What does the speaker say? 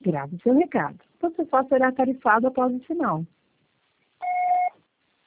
Grave seu recado. Você só será tarifado após o sinal.